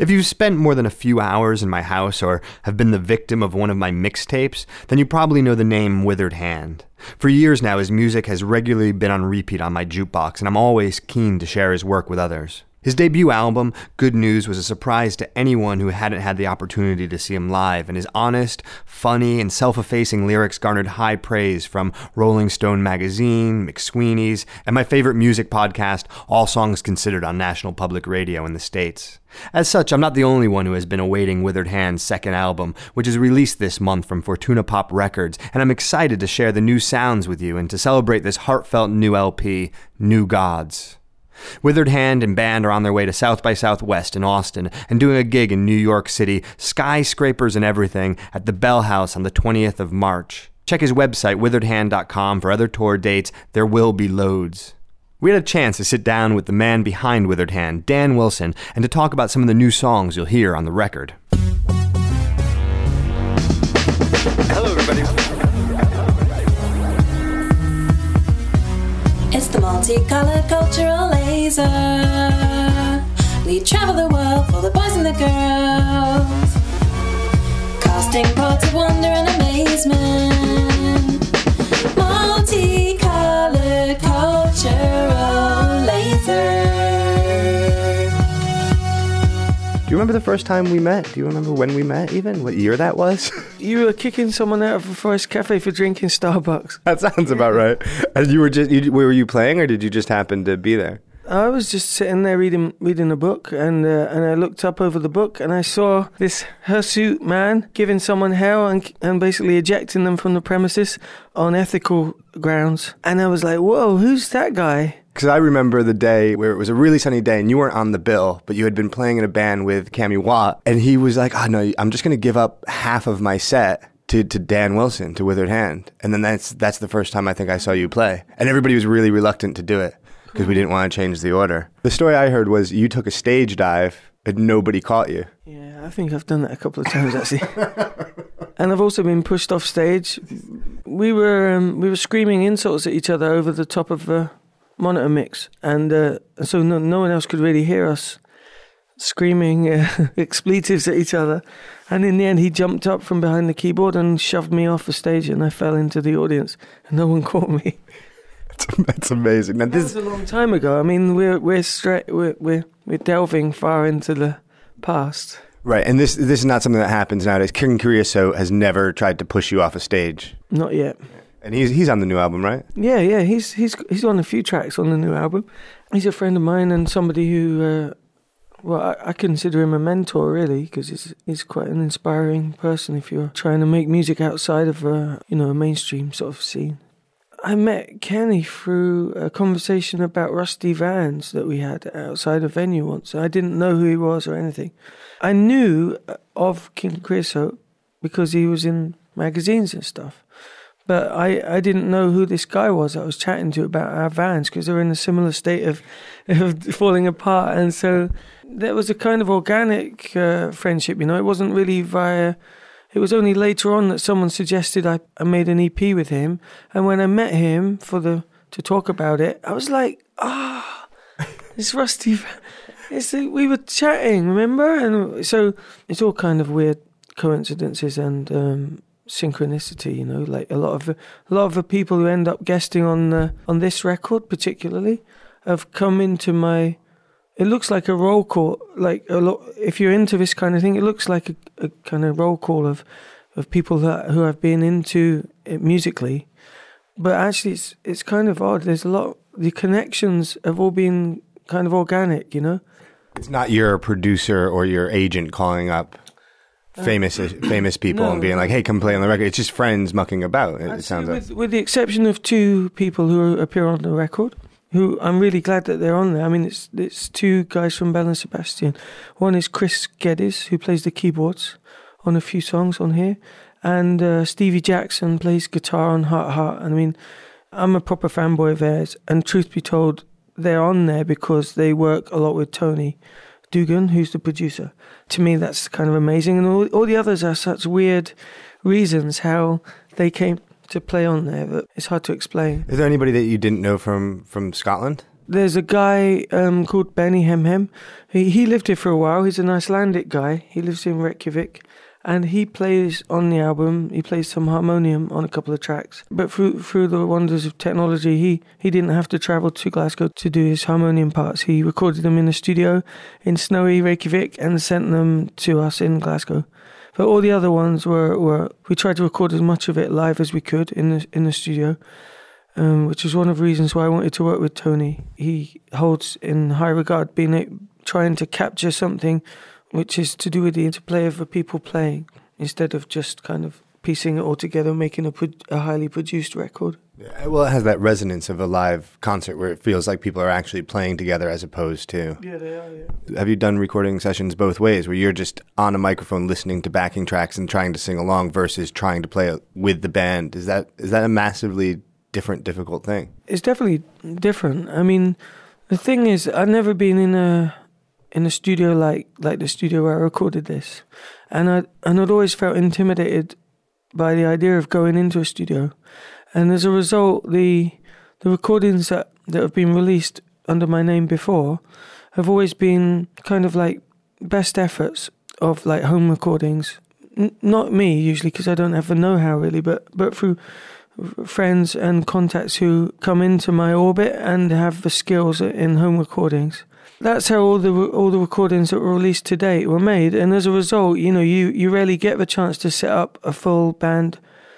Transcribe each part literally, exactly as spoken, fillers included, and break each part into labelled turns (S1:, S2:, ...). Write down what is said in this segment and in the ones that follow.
S1: If you've spent more than a few hours in my house or have been the victim of one of my mixtapes, then you probably know the name Withered Hand. For years now, his music has regularly been on repeat on my jukebox, and I'm always keen to share his work with others. His debut album, Good News, was a surprise to anyone who hadn't had the opportunity to see him live, and his honest, funny, and self-effacing lyrics garnered high praise from Rolling Stone magazine, McSweeney's, and my favorite music podcast, All Songs Considered, on National Public Radio in the States. As such, I'm not the only one who has been awaiting Withered Hand's second album, which is released this month from Fortuna Pop Records, and I'm excited to share the new sounds with you and to celebrate this heartfelt new L P, New Gods. Withered Hand and band are on their way to South by Southwest in Austin and doing a gig in New York City, skyscrapers and everything, at the Bell House on the twentieth of March. Check his website, withered hand dot com, for other tour dates. There will be loads. We had a chance to sit down with the man behind Withered Hand, Dan Wilson, and to talk about some of the new songs you'll hear on the record. Hello, everybody.
S2: It's the multicolored cultural laser. We travel the world for the boys and the girls, casting pods of wonder and amazement. Multicolored cultural laser.
S1: Do you remember the first time we met? Do you remember when we met even? What year that was?
S3: You were kicking someone out of a Forest Cafe for drinking Starbucks.
S1: That sounds about right. And you were just, you, were you playing or did you just happen to be there?
S3: I was just sitting there reading reading a book, and uh, and I looked up over the book and I saw this hirsute man giving someone hell and and basically ejecting them from the premises on ethical grounds. And I was like, whoa, who's that guy?
S1: Because I remember the day where it was a really sunny day and you weren't on the bill, but you had been playing in a band with Cammy Watt, and he was like, oh no, I'm just going to give up half of my set to, to Dan Wilson, to Withered Hand. And then that's that's the first time I think I saw you play. And everybody was really reluctant to do it because we didn't want to change the order. The story I heard was you took a stage dive and nobody caught you.
S3: Yeah, I think I've done that a couple of times actually. And I've also been pushed off stage. We were um, we were screaming insults at each other over the top of a monitor mix, and uh, so no, no one else could really hear us screaming uh, expletives at each other. And in the end, he jumped up from behind the keyboard and shoved me off the stage, and I fell into the audience, and no one caught me.
S1: That's amazing. Now, this
S3: that was a long time ago. I mean, we're we're straight we're we're we're delving far into the past.
S1: Right, and this this is not something that happens nowadays. King Creosote has never tried to push you off a stage.
S3: Not yet.
S1: And he's he's on the new album, right?
S3: Yeah, yeah. He's he's he's on a few tracks on the new album. He's a friend of mine and somebody who, uh, well, I, I consider him a mentor really, because he's he's quite an inspiring person if you're trying to make music outside of a you know a mainstream sort of scene. I met Kenny through a conversation about Rusty Vans that we had outside a venue once. I didn't know who he was or anything. I knew of King Creosote because he was in magazines and stuff. But I, I didn't know who this guy was I was chatting to about our vans, because they were in a similar state of, of falling apart. And so there was a kind of organic uh, friendship, you know. It wasn't really via... It was only later on that someone suggested I, I made an E P with him. And when I met him for the to talk about it, I was like, ah, oh, it's Rusty. It's the, we were chatting, remember? And so it's all kind of weird coincidences and um, synchronicity, you know. Like a lot of the, a lot of the people who end up guesting on the, on this record, particularly, have come into my. It looks like a roll call, like a lot. If you're into this kind of thing, it looks like a, a kind of roll call of, of people that who have been into it musically, but actually it's it's kind of odd. There's a lot. The connections have all been kind of organic, you know.
S1: It's not your producer or your agent calling up famous uh, famous people no, and being like, "Hey, come play on the record." It's just friends mucking about. It, it sounds
S3: with,
S1: like,
S3: with the exception of two people who appear on the record. Who I'm really glad that they're on there. I mean, it's it's two guys from Belle and Sebastian. One is Chris Geddes, who plays the keyboards on a few songs on here, and uh, Stevie Jackson plays guitar on Heart Heart. And I mean, I'm a proper fanboy of theirs, and truth be told, they're on there because they work a lot with Tony Dugan, who's the producer. To me, that's kind of amazing, and all, all the others are such weird reasons how they came to play on there, but it's hard to explain.
S1: Is there anybody that you didn't know from, from Scotland?
S3: there's a guy um, called Benny Hemhem. He, he lived here for a while. He's an Icelandic guy. He lives in Reykjavik. And he plays on the album, he plays some harmonium on a couple of tracks. But through through the wonders of technology, he, he didn't have to travel to Glasgow to do his harmonium parts. He recorded them in a studio in snowy Reykjavik and sent them to us in Glasgow. But all the other ones were, were we tried to record as much of it live as we could in the, in the studio, um, which was one of the reasons why I wanted to work with Tony. He holds in high regard being trying to capture something which is to do with the interplay of the people playing, instead of just kind of piecing it all together, making a, pro- a highly produced record.
S4: Yeah, well, it has that resonance of a live concert where it feels like people are actually playing together as opposed to...
S3: Yeah, they are, yeah.
S4: Have you done recording sessions both ways, where you're just on a microphone listening to backing tracks and trying to sing along versus trying to play with the band? Is that is that a massively different, difficult thing?
S3: It's definitely different. I mean, the thing is, I've never been in a... in a studio like like the studio where I recorded this, and I and I'd always felt intimidated by the idea of going into a studio, and as a result, the the recordings that, that have been released under my name before have always been kind of like best efforts of like home recordings. N- not me usually, because I don't have the know-how really, but but through friends and contacts who come into my orbit and have the skills in home recordings. That's how all the all the recordings that were released to date were made, and as a result, you know, you, you rarely get the chance to set up a full band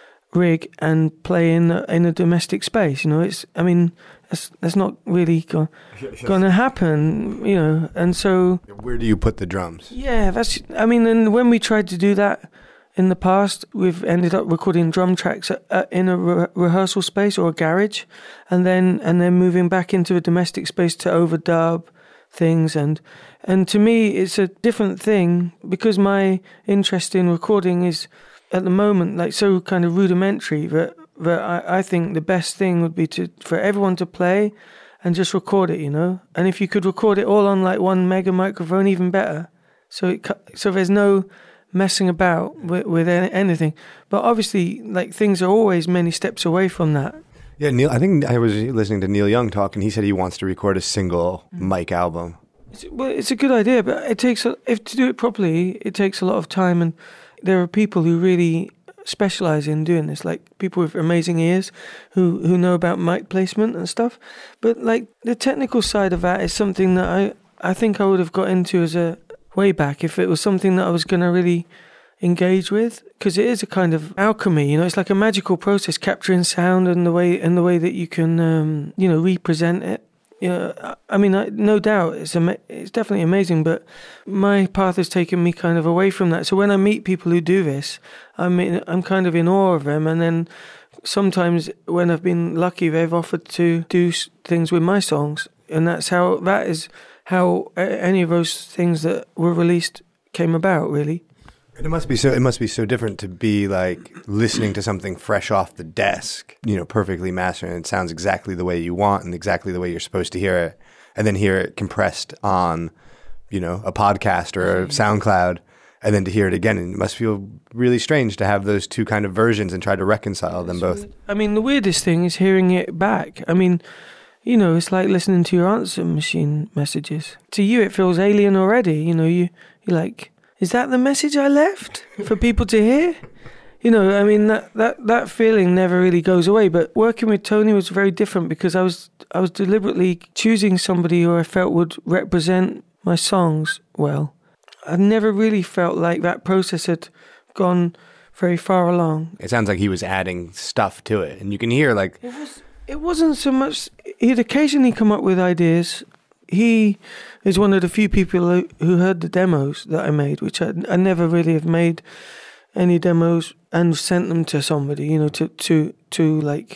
S3: rig and play in a, in a domestic space. You know, it's I mean, that's that's not really go, going to happen. You know, and so
S4: where do you put the drums?
S3: Yeah, that's. I mean, and when we tried to do that in the past, we've ended up recording drum tracks at, at, in a re- rehearsal space or a garage, and then and then moving back into a domestic space to overdub things, and and to me it's a different thing, because my interest in recording is at the moment like so kind of rudimentary that that I, I think the best thing would be to for everyone to play and just record it, you know, and if you could record it all on like one mega microphone, even better, so it so there's no messing about with, with anything. But obviously like things are always many steps away from that.
S4: Yeah, Neil. I think I was listening to Neil Young talk, and he said he wants to record a single mm. mic album.
S3: It's, well, it's a good idea, but it takes a, if to do it properly, it takes a lot of time, and there are people who really specialize in doing this, like people with amazing ears who who know about mic placement and stuff. But like the technical side of that is something that I I think I would have got into as a way back if it was something that I was going to really engage with, because it is a kind of alchemy, you know, it's like a magical process, capturing sound and the way and the way that you can um, you know, represent it. You know, I mean, I, no doubt it's ama- it's definitely amazing, but my path has taken me kind of away from that. So when I meet people who do this, I'm in, I'm kind of in awe of them, and then sometimes when I've been lucky, they've offered to do things with my songs, and that's how that is how any of those things that were released came about, really.
S4: And it must be so. It must be so different to be like listening to something fresh off the desk, you know, perfectly mastered, and it sounds exactly the way you want and exactly the way you're supposed to hear it, and then hear it compressed on, you know, a podcast or a SoundCloud, and then to hear it again. And it must feel really strange to have those two kind of versions and try to reconcile them both.
S3: I mean, the weirdest thing is hearing it back. I mean, you know, it's like listening to your answer machine messages. To you, it feels alien already. You know, you you're like, is that the message I left for people to hear? You know, I mean, that, that, that feeling never really goes away. But working with Tony was very different, because I was I was deliberately choosing somebody who I felt would represent my songs well. I never really felt like that process had gone very far along.
S4: It sounds like he was adding stuff to it, and you can hear like...
S3: It, was, it wasn't so much... He'd occasionally come up with ideas. He is one of the few people who heard the demos that I made, which I, I never really have made any demos and sent them to somebody, you know, to, to, to like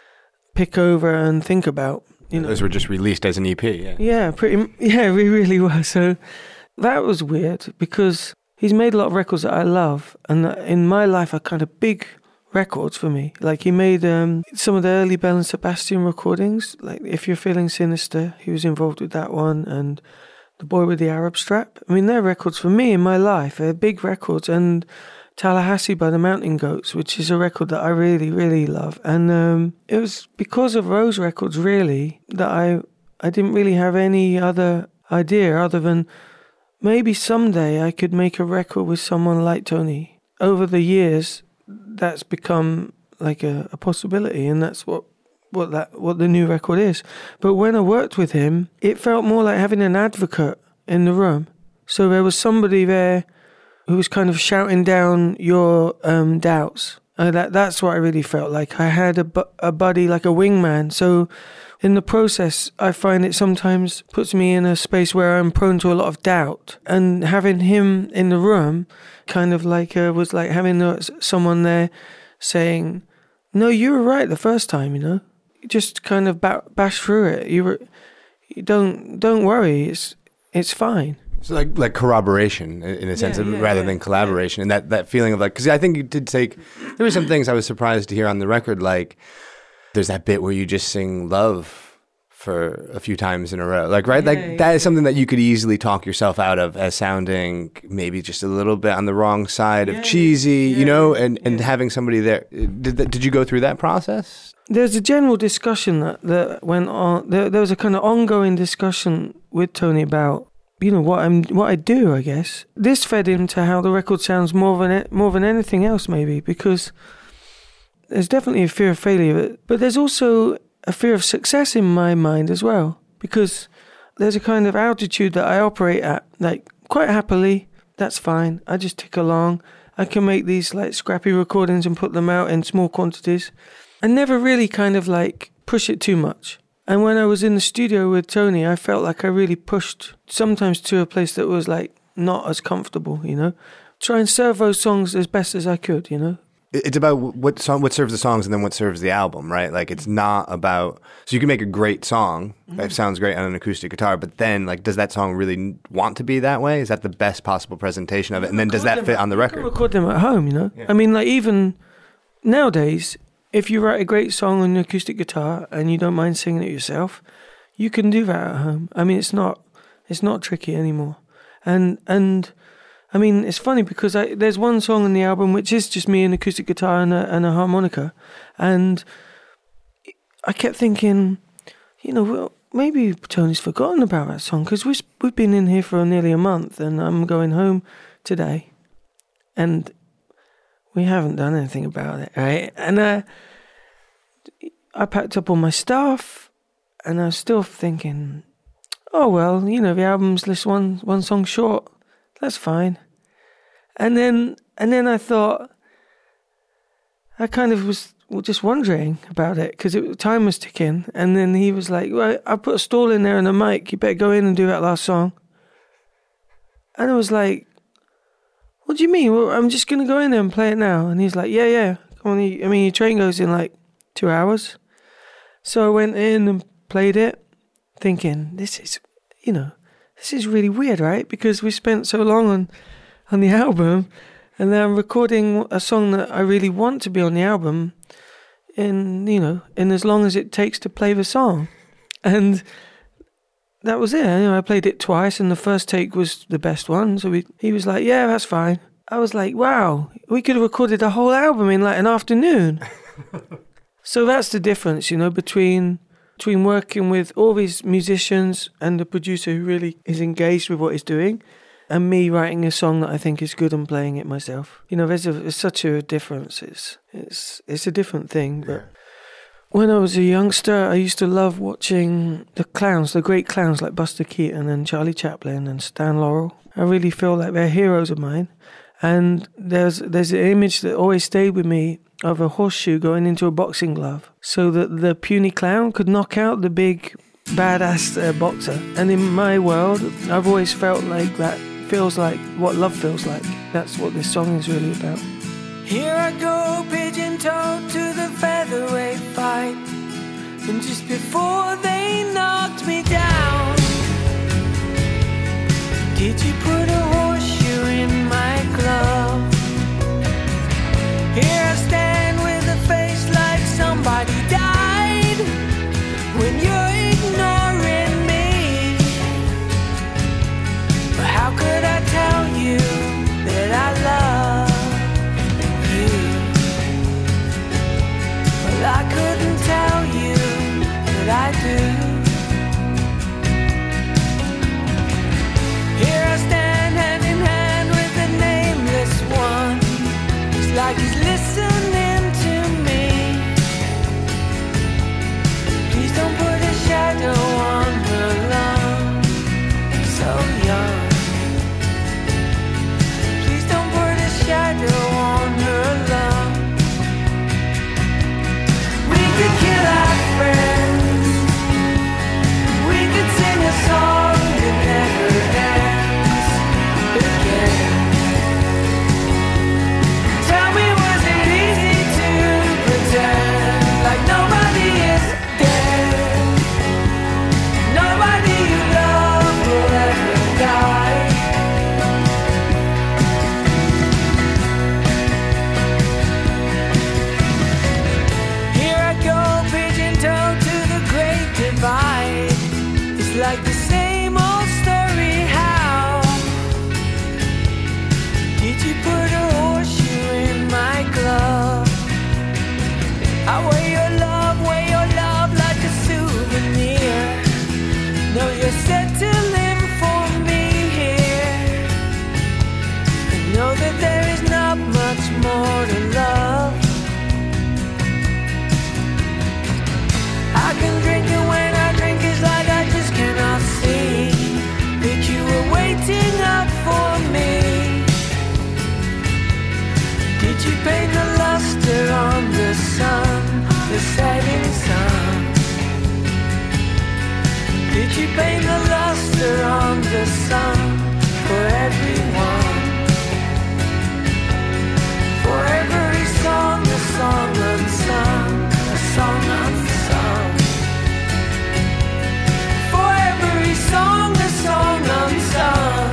S3: pick over and think about. You know.
S4: Those were just released as an E P, yeah.
S3: Yeah, pretty, yeah, we really were. So that was weird, because he's made a lot of records that I love, and in my life are kind of big records for me. Like he made um, some of the early Bell and Sebastian recordings, like If You're Feeling Sinister, he was involved with that one, and The Boy with the Arab Strap. I mean, they're records for me in my life. They're big records. And Tallahassee by the Mountain Goats, which is a record that I really, really love. And um, it was because of those records, really, that I I didn't really have any other idea other than maybe someday I could make a record with someone like Tony. Over the years, that's become like a, a possibility, and that's what what that what the new record is. But when I worked with him, it felt more like having an advocate in the room. So there was somebody there who was kind of shouting down your um, doubts. Uh, that that's what I really felt like. I had a, bu- a buddy, like a wingman. So in the process, I find it sometimes puts me in a space where I'm prone to a lot of doubt. And having him in the room kind of like uh, was like having uh, someone there saying, no, you were right the first time, you know. You just kind of ba- bash through it. You were, you don't don't worry. It's it's fine.
S4: So like like corroboration in a sense,
S3: Yeah,
S4: of,
S3: yeah,
S4: rather
S3: yeah,
S4: than collaboration, and that, that feeling of like, because I think you did take, there were some things I was surprised to hear on the record, like there's that bit where you just sing love for a few times in a row, like right,
S3: Yeah,
S4: like
S3: yeah,
S4: that is something that you could easily talk yourself out of as sounding maybe just a little bit on the wrong side of
S3: Yeah,
S4: cheesy,
S3: yeah,
S4: you know, and and
S3: yeah.
S4: having somebody there. Did that, did you go through that process?
S3: There's a general discussion that, that went on. There, there was a kind of ongoing discussion with Tony about, you know, what I'm, what I do, I guess. This fed into how the record sounds more than more than anything else, maybe, because there's definitely a fear of failure, but there's also a fear of success in my mind as well, because there's a kind of altitude that I operate at, like quite happily. That's fine. I just tick along. I can make these like scrappy recordings and put them out in small quantities. I never really kind of like push it too much. And when I was in the studio with Tony, I felt like I really pushed sometimes to a place that was like not as comfortable, you know. Try and serve those songs as best as I could, you know.
S4: It's about what song, what serves the songs, and then what serves the album, right? Like it's not about. So you can make a great song
S3: Mm-hmm.
S4: that sounds great on an acoustic guitar, but then like, does that song really want to be that way? Is that the best possible presentation of it? And then does that fit on the
S3: You can
S4: record?
S3: record them at home, you know.
S4: Yeah.
S3: I mean, like even nowadays, if you write a great song on an acoustic guitar and you don't mind singing it yourself, you can do that at home. I mean, it's not it's not tricky anymore. And and I mean, it's funny because I, there's one song on the album which is just me, an acoustic guitar and a, and a harmonica, and I kept thinking, you know, well, maybe Tony's forgotten about that song because we've we've been in here for nearly a month, and I'm going home today, and we haven't done anything about it, right? And uh, I packed up all my stuff, and I was still thinking, oh well, you know, the album's just one one song short. That's fine. And then and then I thought, I kind of was just wondering about it because time was ticking. And then he was like, well, I put a stall in there and a mic. You better go in and do that last song. And I was like, what do you mean? Well, I'm just going to go in there and play it now. And he's like, yeah, yeah. Come on, I mean, your train goes in like two hours. So I went in and played it thinking, this is, you know, this is really weird, right? Because we spent so long on, on the album, and then I'm recording a song that I really want to be on the album in, you know, in as long as it takes to play the song. And that was it. You know, I played it twice, and the first take was the best one. So we, he was like, yeah, that's fine. I was like, wow, we could have recorded a whole album in like an afternoon. So that's the difference, you know, between... between working with all these musicians and the producer who really is engaged with what he's doing, and me writing a song that I think is good and playing it myself. You know, there's, a, there's such a difference. It's, it's, it's a different thing. But yeah. When I was a youngster, I used to love watching the clowns, the great clowns like Buster Keaton and Charlie Chaplin and Stan Laurel. I really feel like they're heroes of mine. And there's there's an image that always stayed with me of a horseshoe going into a boxing glove so that the puny clown could knock out the big badass uh, boxer. And in my world, I've always felt like that feels like what love feels like. That's what this song is really about.
S5: Here I go, pigeon-toed to the featherweight fight, and just before they knocked me down, did you put a horseshoe in my glove? Here I stand with a face like somebody died, when you're ignoring me. But how could I tell you that I love you? Well, I couldn't tell you that I do. sort of love. I can drink and when I drink it's like I just cannot see that you were waiting up for me. Did you paint the luster on the sun, the setting sun? Did you paint the luster on the sun for everyone? For every song, a song unsung, a song unsung. For every song, a song unsung.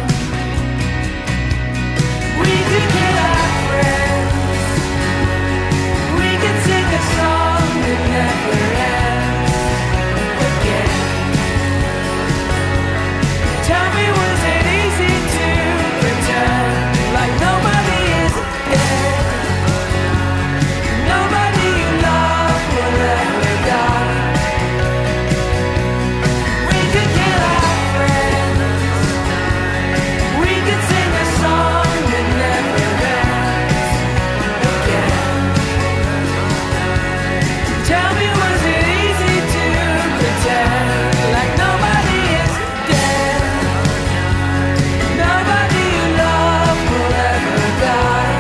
S5: We could get our friends. We could sing a song that never ends again. Tell me, was it easy to pretend like nobody is dead? Nobody you love will ever die. We could get our friends. We could sing a song that never ends again. Tell me, was it easy to pretend like nobody is dead? Nobody you love will ever die.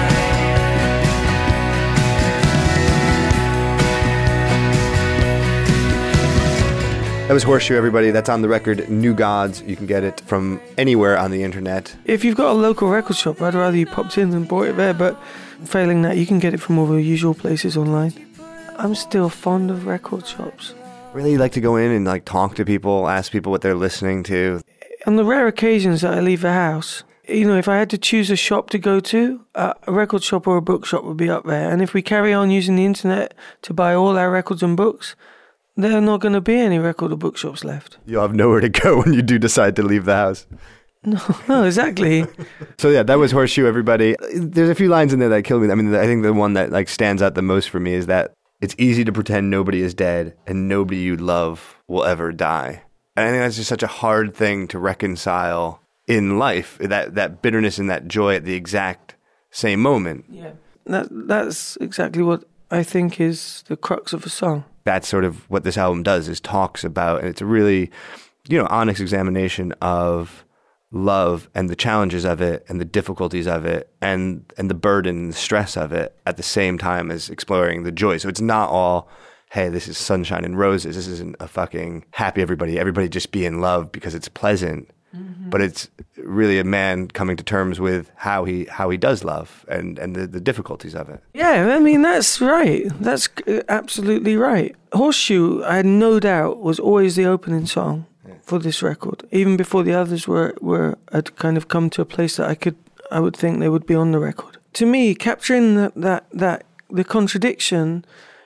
S4: That was Horseshoe, everybody. That's on the record New Gods. You can get it from anywhere on the internet.
S3: If you've got a local record shop, I'd rather you popped in and bought it there, but failing that, you can get it from all the usual places online. I'm still fond of record shops.
S4: Really like to go in and like talk to people, ask people what they're listening to.
S3: On the rare occasions that I leave the house, you know, if I had to choose a shop to go to, uh, a record shop or a bookshop would be up there. And if we carry on using the internet to buy all our records and books, there are not going to be any record or bookshops left.
S4: You'll have nowhere to go when you do decide to leave the house.
S3: No, no, exactly.
S4: So yeah, that was Horseshoe, everybody. There's a few lines in there that killed me. I mean, I think the one that like stands out the most for me is that it's easy to pretend nobody is dead and nobody you love will ever die. And I think that's just such a hard thing to reconcile in life, that that bitterness and that joy at the exact same moment.
S3: Yeah, that that's exactly what I think is the crux of a song.
S4: That's sort of what this album does, is talks about, and it's a really, you know, honest examination of love and the challenges of it and the difficulties of it and and the burden and the stress of it at the same time as exploring the joy. So it's not all, hey, this is sunshine and roses. This isn't a fucking happy everybody, everybody just be in love because it's pleasant. Mm-hmm. But it's really a man coming to terms with how he how he does love and, and the, the difficulties of it.
S3: Yeah, I mean, that's right. That's absolutely right. Horseshoe, I had no doubt, was always the opening song yeah. for this record. Even before the others were, were had kind of come to a place that I could, I would think they would be on the record. To me, capturing that, that, that the contradiction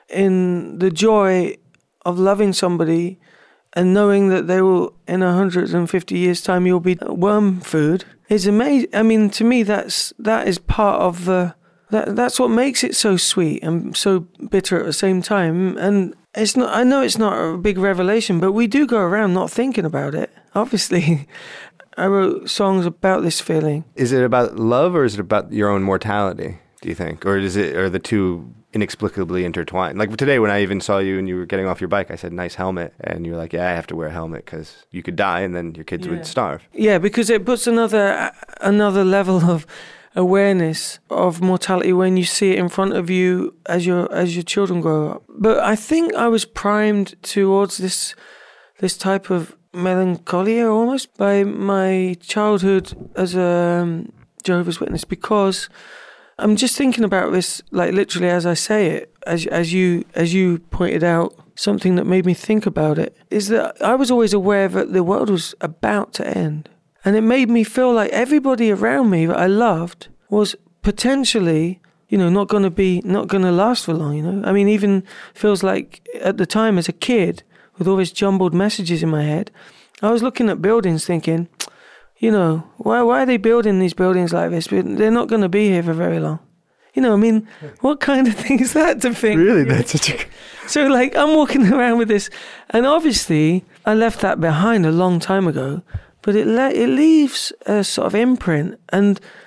S3: in the joy of loving somebody and knowing that they will, in one hundred fifty years' time, you'll be worm food, is amazing. I mean, to me, that's that is part of the, that, that's what makes it so sweet and so bitter at the same time. And it's not, I know it's not a big revelation, but we do go around not thinking about it, obviously. I wrote songs about this feeling.
S4: Is it about love or is it about your own mortality, do you think? Or is it, are the two inexplicably intertwined? Like today when I even saw you and you were getting off your bike, I said, nice helmet. And you were like, yeah, I have to wear a helmet because you could die and then your kids
S3: yeah.
S4: would starve.
S3: Yeah, because it puts another another level of awareness of mortality when you see it in front of you as your as your children grow up. But I think I was primed towards this this type of melancholia almost by my childhood as a um, Jehovah's Witness, because I'm just thinking about this, like literally as I say it, as as you as you pointed out, something that made me think about it is that I was always aware that the world was about to end, and it made me feel like everybody around me that I loved was potentially, you know, not going to be not going to last for long. You know, I mean, even feels like at the time as a kid with all these jumbled messages in my head, I was looking at buildings thinking, you know, why why are they building these buildings like this? They're not going to be here for very long. You know, I mean, what kind of thing is that to think?
S4: Really? That's such a...
S3: So, like, I'm walking around with this, and obviously, I left that behind a long time ago, but it le- it leaves a sort of imprint, and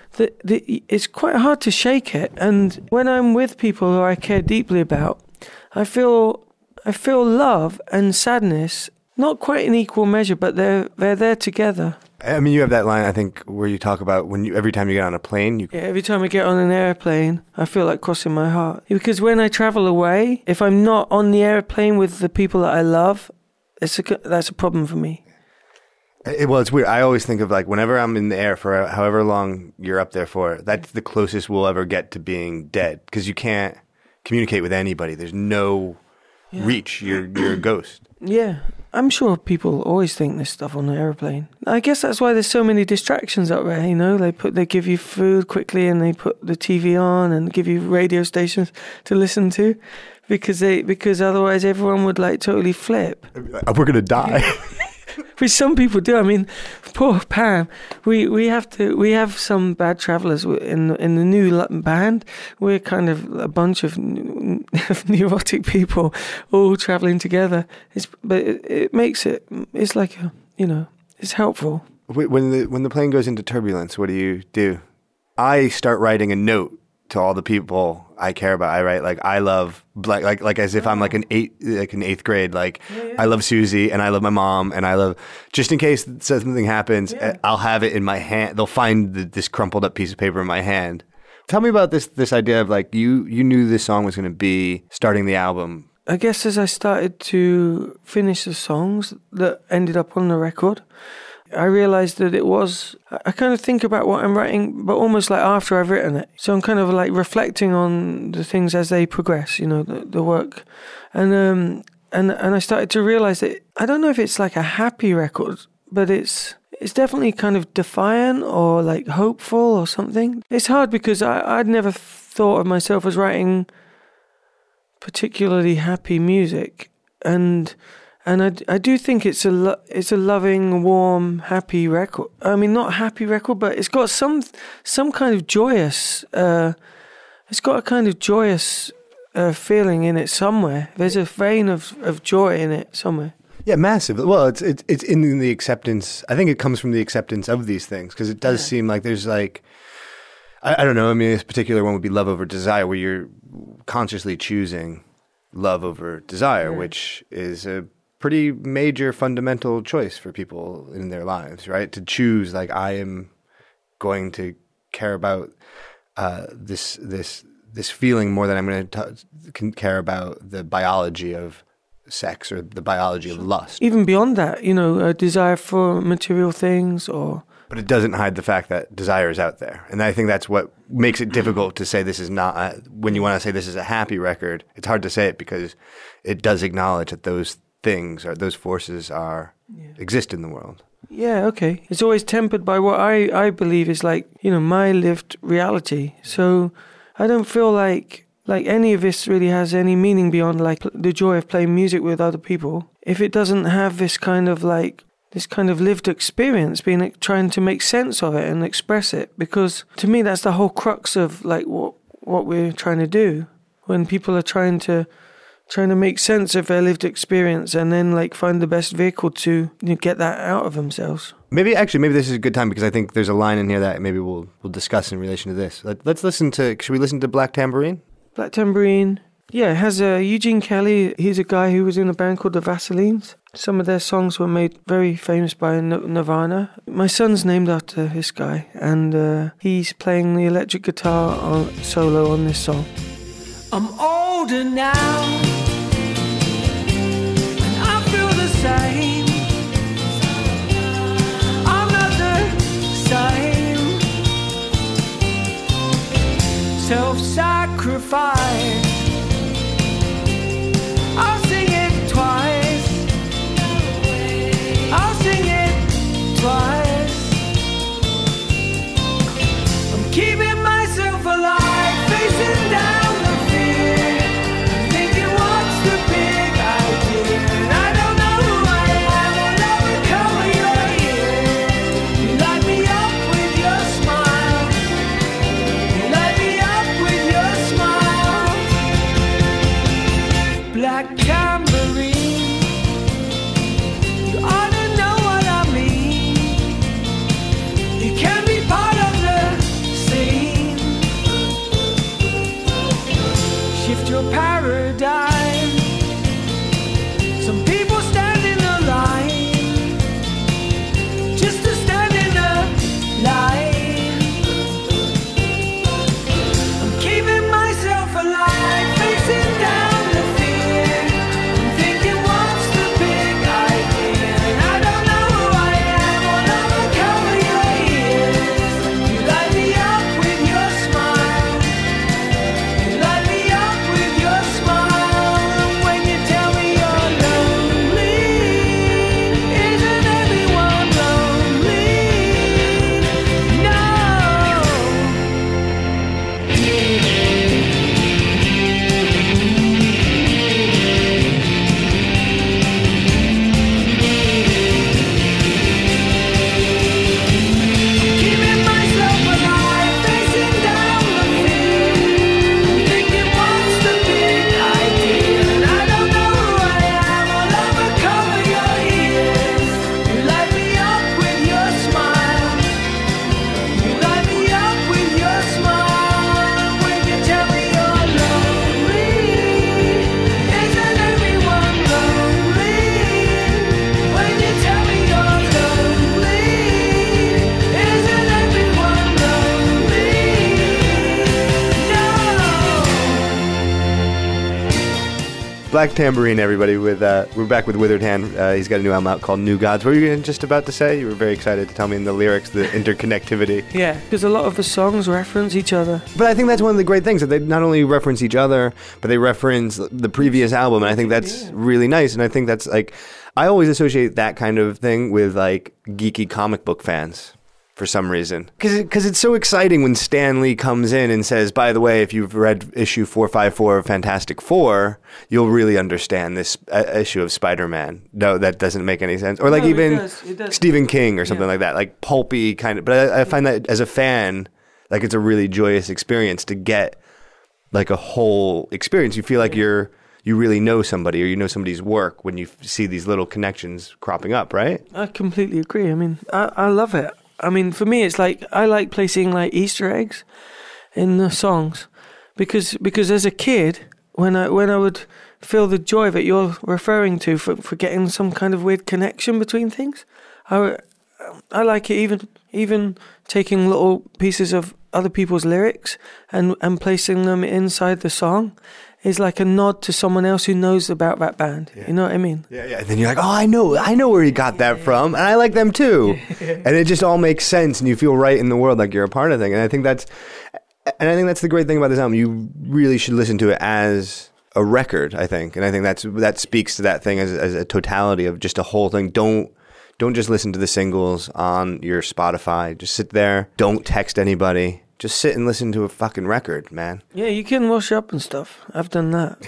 S3: the, the, it's quite hard to shake it. And when I'm with people who I care deeply about, I feel I feel love and sadness, not quite in equal measure, but they're they're there together.
S4: I mean, you have that line, I think, where you talk about when you every time you get on a plane, you
S3: Yeah, every time I get on an airplane, I feel like crossing my heart. Because when I travel away, if I'm not on the airplane with the people that I love, it's a, that's a problem for me.
S4: It, well, it's weird. I always think of like whenever I'm in the air for however long you're up there for, that's the closest we'll ever get to being dead because you can't communicate with anybody. There's no
S3: Yeah.
S4: reach. You're you're a ghost.
S3: Yeah, I'm sure people always think this stuff on the airplane. I guess that's why there's so many distractions up there. You know, they put they give you food quickly and they put the T V on and give you radio stations to listen to, because they because otherwise everyone would like totally flip.
S4: We're gonna die.
S3: Which some people do. I mean, poor Pam. We we have to. We have some bad travellers in in the new Lu- band. We're kind of a bunch of, n- of neurotic people all travelling together. It's but it, it makes it. It's like a, you know. It's helpful.
S4: When the when the plane goes into turbulence, what do you do? I start writing a note to all the people I care about. I write like I love like like like as if I'm like an eight like an eighth grade. Like
S3: Yeah, yeah.
S4: I love Susie and I love my mom and I love just in case something happens.
S3: Yeah.
S4: I'll have it in my hand. They'll find the, this crumpled up piece of paper in my hand. Tell me about this this idea of like you you knew this song was going to be starting the album.
S3: I guess as I started to finish the songs that ended up on the record, I realized that it was, I kind of think about what I'm writing, but almost like after I've written it. So I'm kind of like reflecting on the things as they progress, you know, the, the work. And, um, and, and I started to realize that, I don't know if it's like a happy record, but it's, it's definitely kind of defiant or like hopeful or something. It's hard because I, I'd never thought of myself as writing particularly happy music. And, And I, I do think it's a lo- it's a loving, warm, happy record. I mean, not happy record, but it's got some some kind of joyous. Uh, it's got a kind of joyous uh, feeling in it somewhere. There's a vein of, of joy in it somewhere.
S4: Yeah, massive. Well, it's it's it's in the acceptance. I think it comes from the acceptance of these things because it does
S3: Yeah.
S4: seem like there's like I, I don't know. I mean, this particular one would be love over desire, where you're consciously choosing love over desire,
S3: Yeah.
S4: which is a pretty major fundamental choice for people in their lives, right? To choose, like, I am going to care about uh, this this this feeling more than I'm going to t- care about the biology of sex or the biology of lust.
S3: Even beyond that, you know, a desire for material things or...
S4: But it doesn't hide the fact that desire is out there. And I think that's what makes it difficult to say this is not, a, when you want to say this is a happy record, it's hard to say it because it does acknowledge that those things or those forces are
S3: Yeah.
S4: exist in the world.
S3: Yeah, okay. It's always tempered by what I, I believe is like, you know, my lived reality. So I don't feel like like any of this really has any meaning beyond like the joy of playing music with other people. If it doesn't have this kind of like, this kind of lived experience, being trying to make sense of it and express it. Because to me, that's the whole crux of like what what we're trying to do. When people are trying to trying to make sense of their lived experience and then like find the best vehicle to, you know, get that out of themselves.
S4: Maybe actually, maybe this is a good time because I think there's a line in here that maybe we'll we'll discuss in relation to this. Let, let's listen to. Should we listen to Black Tambourine?
S3: Black Tambourine. Yeah, it has uh, Eugene Kelly. He's a guy who was in a band called the Vaselines. Some of their songs were made very famous by N- Nirvana. My son's named after this guy, and uh, he's playing the electric guitar on, solo on this song.
S5: I'm older now, and I feel the same. I'm not the same. Self-sacrifice. I'll sing it twice. I'll sing it twice. I'm keeping myself alive, facing down the fear, thinking what's the big idea? And I don't know who I am, I'll never cover your ears. You light me up with your smile. You light me up with your smile. paradigm. Some people stand in the line just to stand in the line. I'm keeping myself alive, facing down the fear. I'm thinking, what's the big idea? And I don't know who I am, I'll overcome your ears. You light me up with your smile. You light me up with your smile. And when you tell me you're lonely, isn't everyone lonely? No. Keeping myself alive, facing down the fear. I'm thinking, what's the big idea? And I don't know who I am, I'll overcome your ears. You light me up with your smile. You light me up with your smile. When you tell me you're lonely, isn't everyone lonely? When you tell me you're lonely, isn't everyone lonely? No.
S4: Black Tambourine, everybody. With uh, we're back with Withered Hand. Uh, he's got a new album out called New Gods. What were you just about to say? You were very excited to tell me in the lyrics the interconnectivity.
S3: Yeah, because a lot of the songs reference each other.
S4: But I think that's one of the great things, that they not only reference each other, but they reference the previous album, and I think that's
S3: Yeah.
S4: really nice. And I think that's like, I always associate that kind of thing with like geeky comic book fans for some reason. Because it's so exciting when Stan Lee comes in and says, by the way, if you've read issue four fifty-four of Fantastic Four, you'll really understand this uh, issue of Spider-Man. No, that doesn't make any sense. Or like
S3: No, it
S4: even
S3: does, it does.
S4: Stephen King or something
S3: Yeah.
S4: like that, like pulpy kind of. But I, I find that as a fan, like it's a really joyous experience to get like a whole experience. You feel like you're you really know somebody, or you know somebody's work when you f- see these little connections cropping up, right?
S3: I completely agree. I mean, I, I love it. I mean, for me, it's like I like placing like Easter eggs in the songs because because as a kid, when I when I would feel the joy that you're referring to for, for getting some kind of weird connection between things, I, I like it even even taking little pieces of other people's lyrics and and placing them inside the song is like a nod to someone else who knows about that band. You know what I mean?
S4: Yeah, yeah. And then you're like, oh, I know, I know where he got that from, and I like them too. And it just all makes sense, and you feel right in the world, like you're a part of thing. And I think that's, and I think that's the great thing about this album. You really should listen to it as a record, I think, and I think that's that speaks to that thing as, as a totality of just a whole thing. Don't don't just listen to the singles on your Spotify. Just sit there. Don't text anybody. Just sit and listen to a fucking record, man.
S3: Yeah, you can wash up and stuff. I've done that.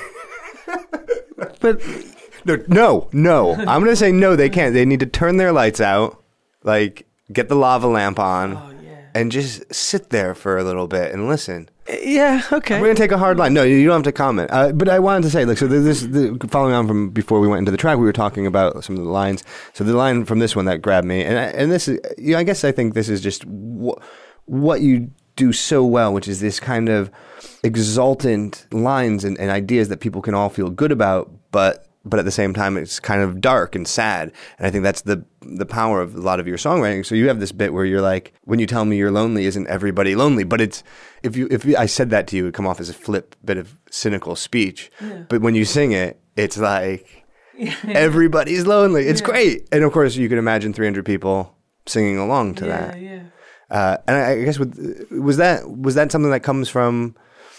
S3: But
S4: No, no, no. I'm gonna say no. They can't. They need to turn their lights out, like get the lava lamp on,
S3: Oh, yeah.
S4: and just sit there for a little bit and listen.
S3: yeah, okay.
S4: We're gonna take a hard line. No, you don't have to comment. Uh, but I wanted to say, like, so this, the, following on from before we went into the track, we were talking about some of the lines. So the line from this one that grabbed me, and I, and this is, you know, I guess I think this is just wh- what you do so well, which is this kind of exultant lines and, and ideas that people can all feel good about, but but at the same time it's kind of dark and sad. And I think that's the the power of a lot of your songwriting. So you have this bit where you're like, when you tell me you're lonely, isn't everybody lonely? But it's, if you if I said that to you, it would come off as a flip bit of cynical speech.
S3: Yeah.
S4: But when you sing it, it's like everybody's lonely. It's
S3: Yeah.
S4: great. And of course you can imagine three hundred people singing along to
S3: yeah,
S4: that.
S3: yeah.
S4: Uh, and I, I guess with, was that was that something that comes from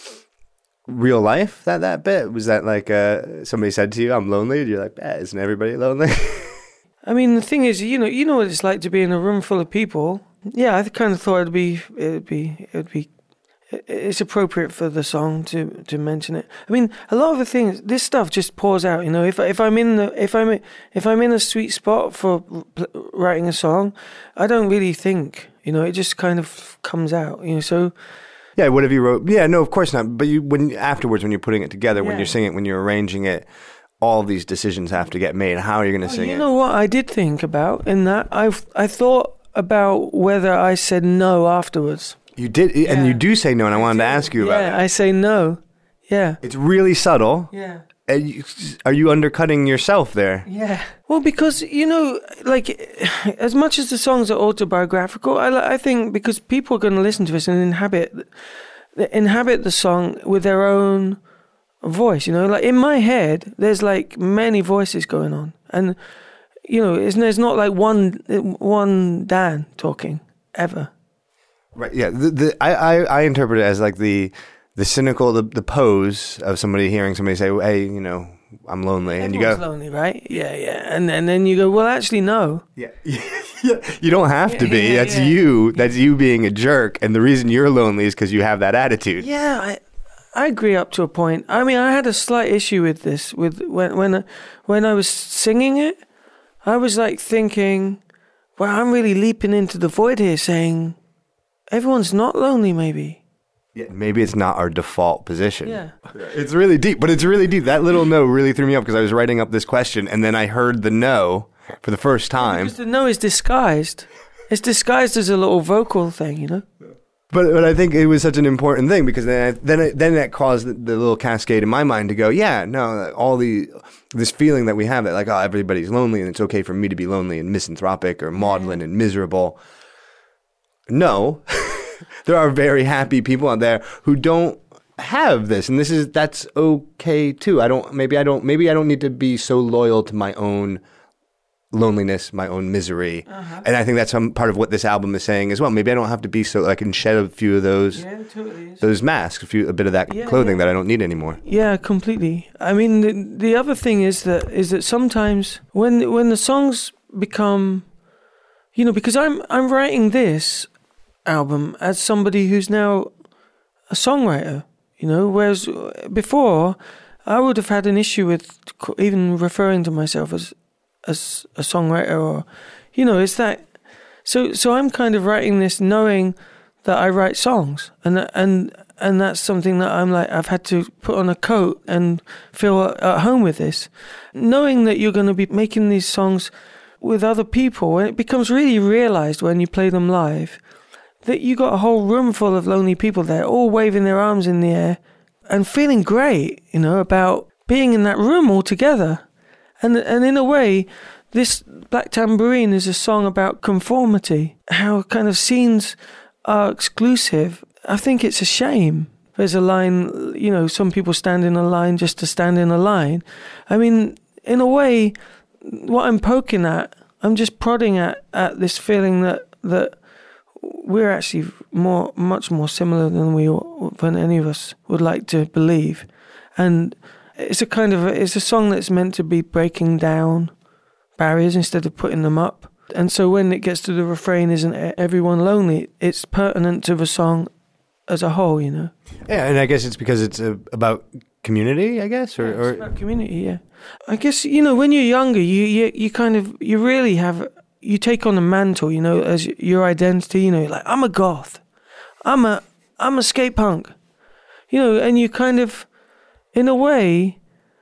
S4: real life? That that bit was that like uh, somebody said to you, "I'm lonely," and you're like, eh, "Isn't everybody lonely?"
S3: I mean, the thing is, you know, you know what it's like to be in a room full of people. Yeah, I kind of thought it'd be, it'd be, it'd be, it's appropriate for the song to to mention it. I mean, a lot of the things, this stuff just pours out. You know, if if I'm in the if I'm if I'm in a sweet spot for pl- writing a song, I don't really think. You know, it just kind of comes out. You know, so.
S4: Yeah, what have you wrote? Yeah, no, of course not. But you, when afterwards, when you're putting it together, when
S3: Yeah.
S4: you're singing it, when you're arranging it, all these decisions have to get made. How are you going to sing
S3: You
S4: it?
S3: know what I did think about in that? I I thought about whether I said no afterwards.
S4: You did, and
S3: Yeah.
S4: you do say no, and I wanted to ask you about
S3: Yeah,
S4: it.
S3: I say no. Yeah.
S4: It's really subtle.
S3: Yeah.
S4: And you, are you undercutting yourself there?
S3: Yeah. Well, because, you know, like, as much as the songs are autobiographical, I, I think because people are going to listen to this and inhabit, inhabit the song with their own voice, you know? Like, in my head, there's, like, many voices going on. And, you know, it's, there's not, like, one one Dan talking, ever.
S4: Right, yeah. The, the, I, I, I interpret it as, like, the... The cynical, the, the pose of somebody hearing somebody say, hey, you know, I'm lonely. And you go...
S3: lonely, right? Yeah, yeah. And, and then you go, well, actually, no.
S4: Yeah. yeah. You don't have to be.
S3: Yeah,
S4: That's
S3: yeah.
S4: you. That's you being a jerk. And the reason you're lonely is because you have that attitude.
S3: Yeah, I I agree up to a point. I mean, I had a slight issue with this. With when when, I- when I was singing it, I was like thinking, well, I'm really leaping into the void here saying, everyone's not lonely, maybe.
S4: Yeah, maybe it's not our default position.
S3: Yeah.
S4: It's really deep, but it's really deep. That little no really threw me up because I was writing up this question and then I heard the no for the first time.
S3: Because the no is disguised. It's disguised as a little vocal thing, you know?
S4: But but I think it was such an important thing because then I, then it, then that caused the, the little cascade in my mind to go, yeah, no, all the this feeling that we have that like, oh, everybody's lonely and it's okay for me to be lonely and misanthropic or maudlin and miserable. No. There are very happy people out there who don't have this, and this is that's okay too. I don't maybe I don't maybe I don't need to be so loyal to my own loneliness, my own misery, uh-huh. And I think that's some part of what this album is saying as well. Maybe I don't have to be so. I can shed a few of those
S3: Yeah, it totally is.
S4: those masks, a few a bit of that
S3: Yeah,
S4: clothing
S3: yeah.
S4: that I don't need anymore.
S3: Yeah, completely. I mean, the, the other thing is that is that sometimes when when the songs become, you know, because I'm I'm writing this album as somebody who's now a songwriter, you know, whereas before I would have had an issue with even referring to myself as as a songwriter, or, you know, it's that. So so I'm kind of writing this knowing that I write songs, and and and that's something that I'm like I've had to put on a coat and feel at, at home with this, knowing that you're going to be making these songs with other people, and it becomes really realized when you play them live that you got a whole room full of lonely people there, all waving their arms in the air and feeling great, you know, about being in that room all together. And and in a way, this Black Tambourine is a song about conformity, how kind of scenes are exclusive. I think it's a shame. There's a line, you know, some people stand in a line just to stand in a line. I mean, in a way, what I'm poking at, I'm just prodding at, at this feeling that that we're actually more, much more similar than we, than any of us would like to believe, and it's a kind of, a, it's a song that's meant to be breaking down barriers instead of putting them up. And so when it gets to the refrain, isn't everyone lonely? It's pertinent to the song as a whole, you know.
S4: Yeah, and I guess it's because it's uh, about community, I guess, or,
S3: Yeah, it's
S4: or
S3: about community. Yeah, I guess, you know, when you're younger, you you you kind of you really have. You take on a mantle, you know, as your identity, you know, like, I'm a goth, I'm a, I'm a skate punk, you know, and you kind of, in a way,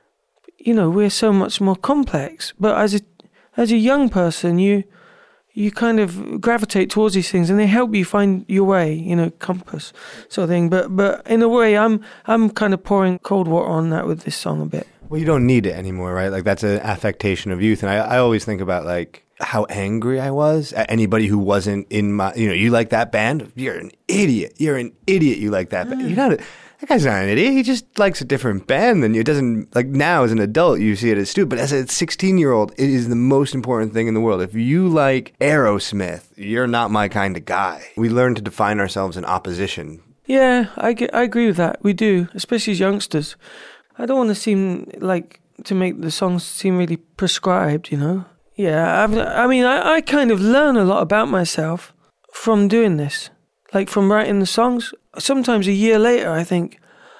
S3: you know, we're so much more complex, but as a, as a young person, you, you kind of gravitate towards these things and they help you find your way, you know, compass sort of thing, but, but in a way, I'm, I'm kind of pouring cold water on that with this song a bit.
S4: well, you don't need it anymore, right? Like that's an affectation of youth, and I, I always think about like how angry I was at anybody who wasn't in my, you know, you like that band? You're an idiot. You're an idiot. You like that band. You're not a, that guy's not an idiot. He just likes a different band than you. It doesn't, like now as an adult, you see it as stupid. But as a sixteen year old, it is the most important thing in the world. If you like Aerosmith, you're not my kind of guy. We learn to define ourselves in opposition.
S3: Yeah, I, get, I agree with that. We do, especially as youngsters. I don't want to seem like, to make the songs seem really prescribed, you know? Yeah, I've, I mean, I, I kind of learn a lot about myself from doing this. Like, from writing the songs. Sometimes a year later, I think,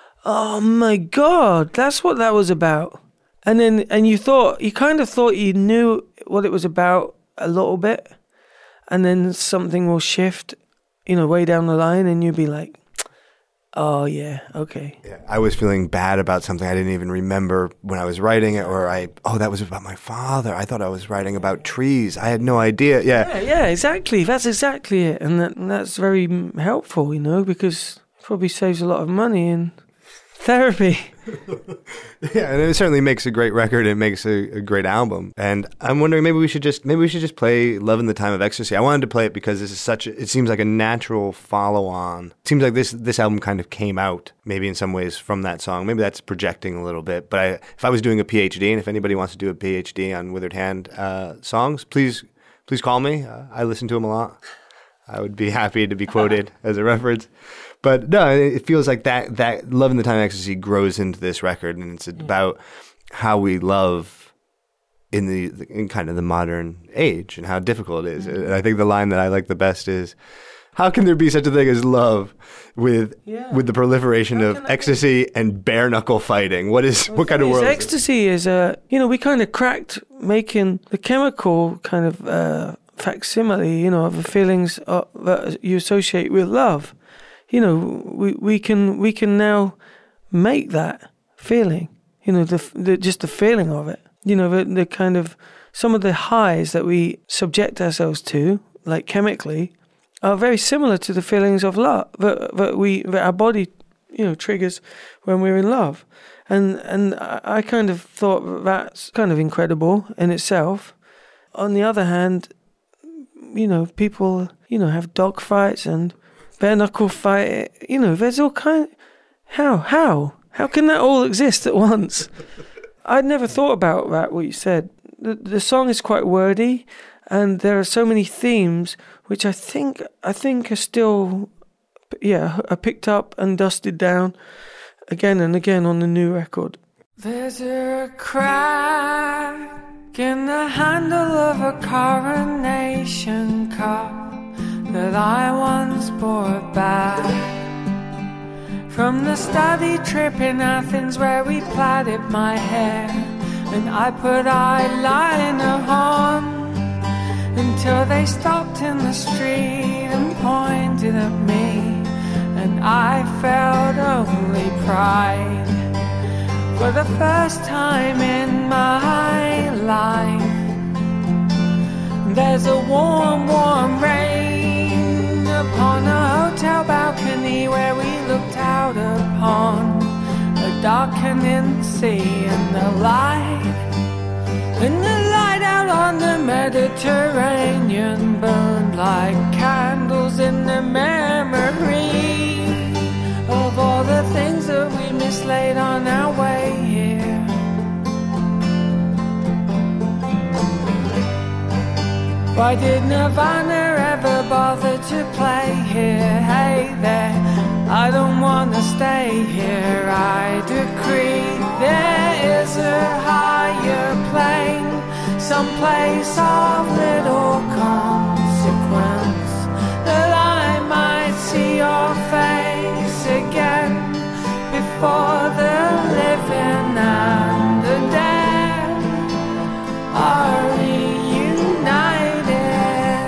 S3: oh my God, that's what that was about. And then, and you thought, you kind of thought you knew what it was about a little bit. And then something will shift, you know, way down the line, and you'll be like, oh, yeah, okay.
S4: Yeah, I was feeling bad about something I didn't even remember when I was writing it, or I, oh, that was about my father. I thought I was writing about trees. I had no idea. Yeah,
S3: Yeah, yeah, exactly. That's exactly it. And, that, and that's very mm, helpful, you know, because it probably saves a lot of money and therapy.
S4: Yeah, and it certainly makes a great record. It makes a, a great album. And I'm wondering, maybe we should just maybe we should just play "Love in the Time of Ecstasy." I wanted to play it because this is such. A, it seems like a natural follow-on. It seems like this this album kind of came out, maybe in some ways, from that song. Maybe that's projecting a little bit. But I, if I was doing a PhD, and if anybody wants to do a PhD on Withered Hand uh, songs, please please call me. Uh, I listen to them a lot. I would be happy to be quoted as a reference. But no, it feels like that, that Love in the Time of Ecstasy grows into this record, and it's about how we love in the in kind of the modern age and how difficult it is. And I think the line that I like the best is, how can there be such a thing as love with
S3: Yeah.
S4: with the proliferation
S3: How
S4: of
S3: can that
S4: ecstasy and bare knuckle fighting? What is what kind of
S3: Is
S4: world is it?
S3: ecstasy is, uh, you know, we kind of cracked making the chemical kind of uh, facsimile, you know, of the feelings uh, that you associate with love. You know, we, we can we can now make that feeling, you know, the, the just the feeling of it. You know, the, the kind of, some of the highs that we subject ourselves to, like chemically, are very similar to the feelings of love that, that we that our body, you know, triggers when we're in love. And and I, I kind of thought that that's kind of incredible in itself. On the other hand, you know, people, you know, have dog fights and bare knuckle fight. You know, there's all kind. How how how can that all exist at once? I'd never thought about that. What you said. The the song is quite wordy, and there are so many themes which I think I think are still, yeah, are picked up and dusted down again and again on the new record.
S5: There's a crack in the handle of a coronation cup that I once bore back from the study trip in Athens where we plaited my hair and I put eyeliner on until they stopped in the street and pointed at me, and I felt only pride. For the first time in my life, there's a warm, warm rain upon a hotel balcony where we looked out upon a darkening sea, and the light, and the light out on the Mediterranean burned like candles in the memory of all the things that we mislaid on our way here. Why did Nirvana ever bother to play here? Hey there, I don't wanna stay here. I decree there is a higher plane, some place of little consequence, that I might see your face again before the living and the dead are reunited.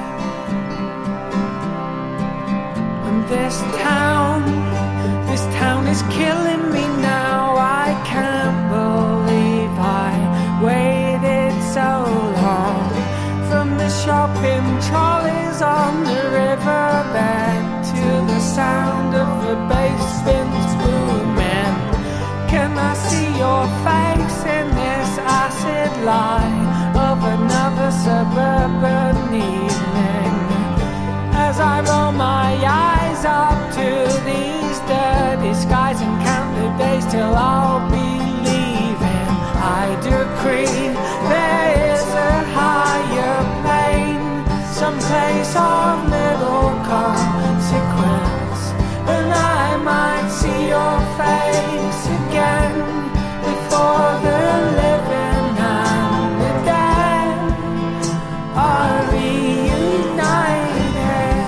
S5: And this town, this town is killing me now. I can't believe I waited so long. From the shopping trolleys on the riverbed to the sound of the bass spins booming, can I see your face in this acid light of another suburban evening? As I roll my eyes up to these dirty skies and count the days till I'll be leaving, I decree there is a higher plane, some place of little consequence, and I might see your face again before the living and the dead are reunited.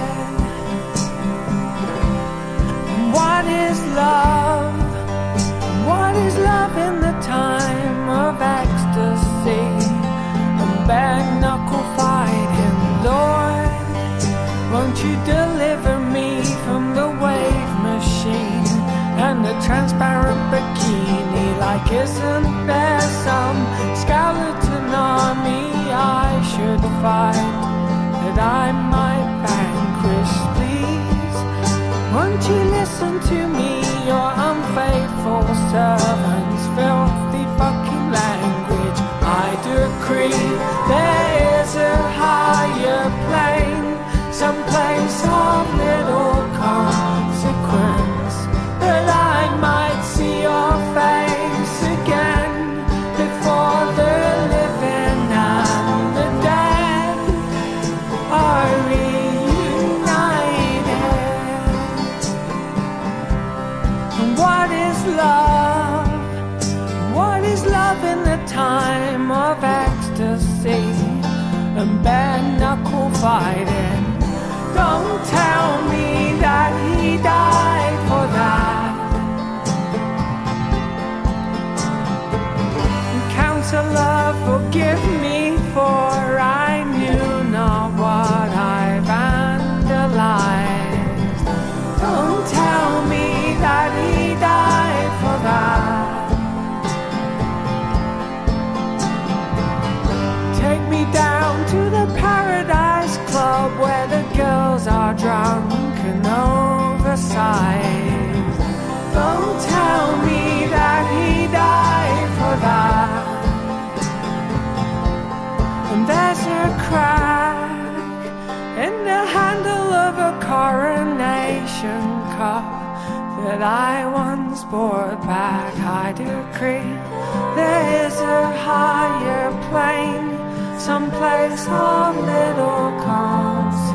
S5: What is love? What is love in the time of ecstasy and bare knuckle fighting? Lord, won't you deliver me from the wave machine and the transparent bikini? Like, isn't there some skeleton army I should fight that I might vanquish, please? Won't you listen to me? Your unfaithful servants, filthy fucking language. I decree there is a higher plane, some place of little consequence, that I might see your face again before the living and the dead are reunited. And what is love? What is love in the time of ecstasy and bare knuckle fighting? Don't tell me that he died for that. Counselor, forgive me, for I knew not what I vandalized. Don't tell me that he died for that. Take me down to the Paradise Club where the girls are drunk and oversized. Don't tell me that he died for that. And there's a crack in the handle of a coronation cup that I once brought back. I decree there is a higher plane, some place of little consequence,